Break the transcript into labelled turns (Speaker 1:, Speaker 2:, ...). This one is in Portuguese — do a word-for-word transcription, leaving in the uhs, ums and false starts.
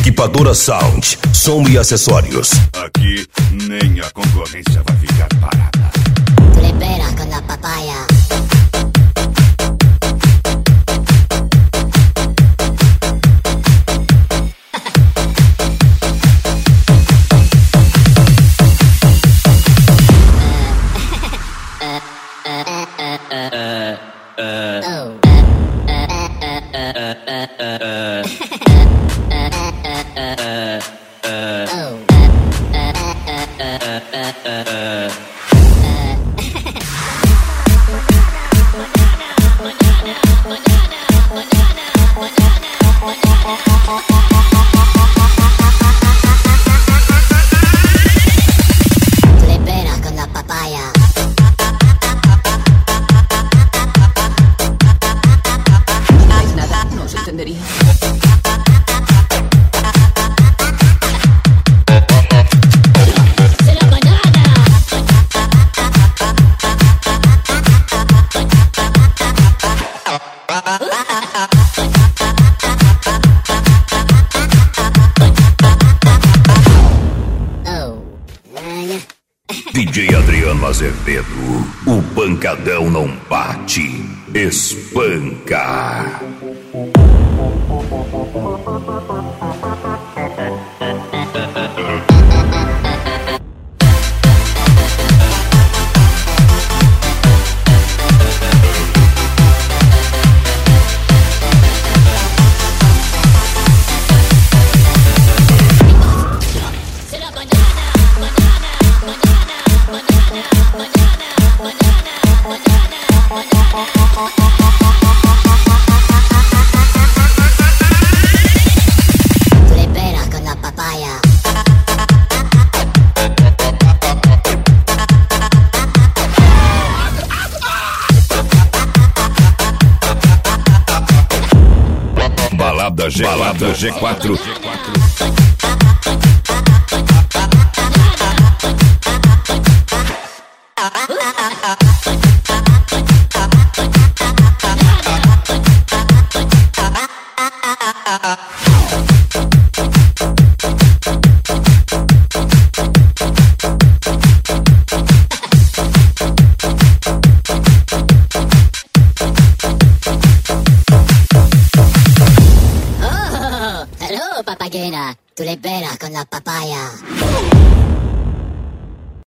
Speaker 1: Equipadora Sound, som e acessórios.
Speaker 2: Aqui nem a concorrência vai ficar parada.
Speaker 3: Tu libera con la papaya.
Speaker 1: D J Adriano Azevedo, o pancadão não bate, espanca. Balada G quatro, Balada G quatro. G quatro.
Speaker 3: Papagena, tu libera con la papaya.